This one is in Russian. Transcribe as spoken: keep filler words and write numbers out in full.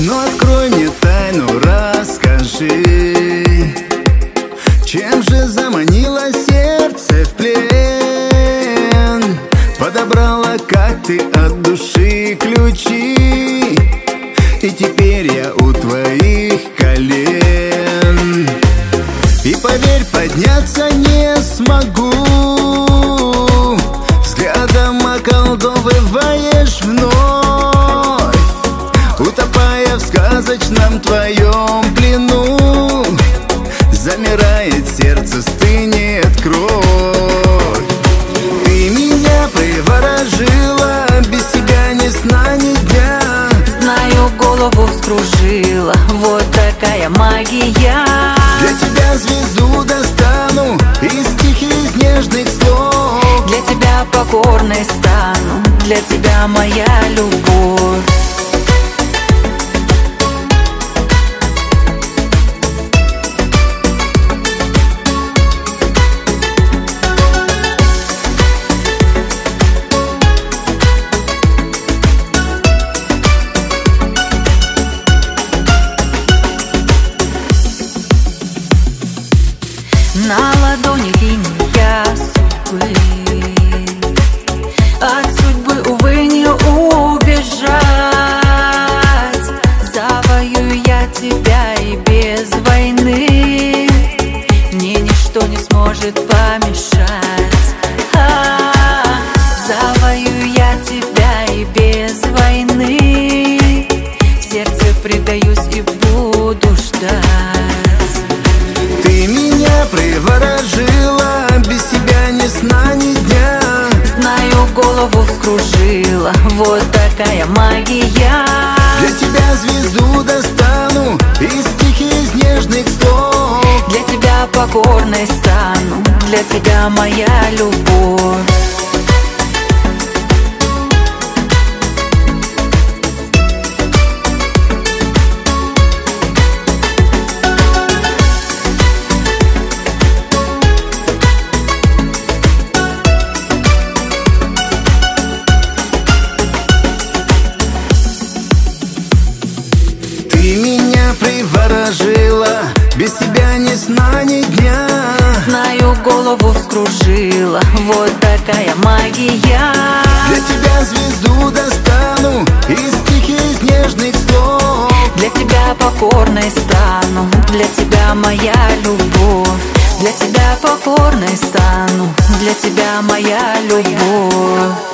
Но открой мне тайну, расскажи, чем же заманила сердце в плен? Подобрала, как ты, от души ключи, и теперь я у твоих колен. И поверь, подняться не смогу, взглядом околдовываешь вновь, утопая в сказочном твоем плену. Замирает сердце, стынет кровь. Ты меня приворожила, без тебя ни сна, ни дня. Знаю, голову вскружила, вот такая магия. Для тебя звезду достану из тихих, из нежных слов. Для тебя покорной стану, для тебя моя любовь. На ладони линия судьбы, от судьбы, увы, не убежать. Завоюю я тебя и без войны мне ничто не сможет помешать. А-а-а. Завоюю я тебя и без войны, в сердце предаюсь и буду ждать. Ты меня приворожила, без тебя ни сна, ни дня. Знаю, голову вскружила, вот такая магия. Для тебя звезду достану из тихих, из нежных слов. Для тебя покорной стану, для тебя моя любовь. Ты меня приворожила, без тебя ни сна, ни дня. Знаю, голову вскружила, вот такая магия. Для тебя звезду достану из тихих, из нежных слов. Для тебя покорной стану, для тебя моя любовь. Для тебя покорной стану, для тебя моя любовь.